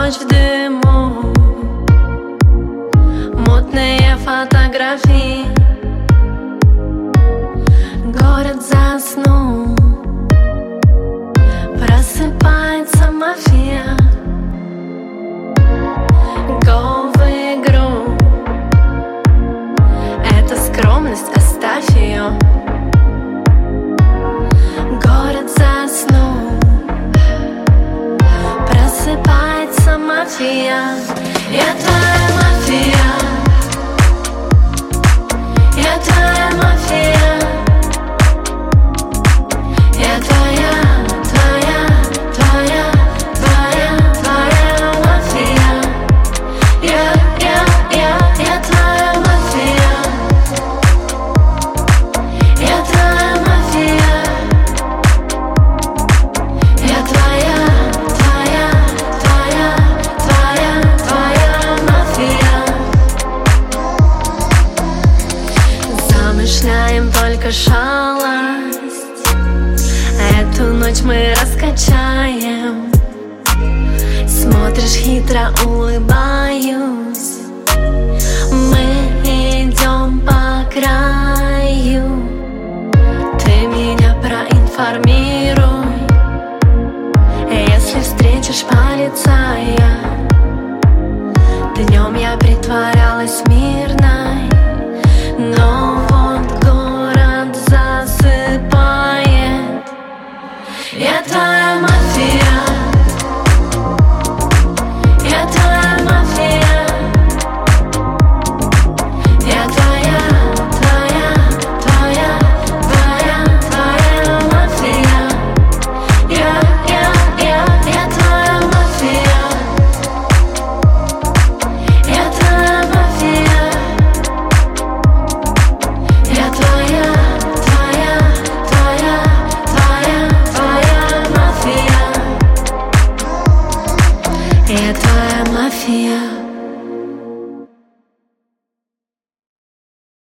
ночь в дыму, мутные фотографии. Город заснул, просыпается мафия. Go в игру, это скромность, оставь ее. Город заснул, просыпается мафия. Я твоя мафия, я твоя мафия, я твоя, твоя, твоя, твоя, твоя мафия. Я твоя мафия, я твоя мафия, я твоя, твоя, твоя, твоя, твоя мафия. Замышляем только шалость, эту ночь мы раскачаем. Смотришь хитро, улыбаюсь, мы идем по краю. Ты меня проинформируй, если встретишь полицая. Днем я притворялась мирной, но вот город засыпает. Я твоя мафия, я твоя мафия, я твоя, твоя, твоя, твоя, твоя мафия. Я твоя мафия, я твоя мафия, я твоя, твоя, твоя, твоя, твоя мафия. Я твоя мафия.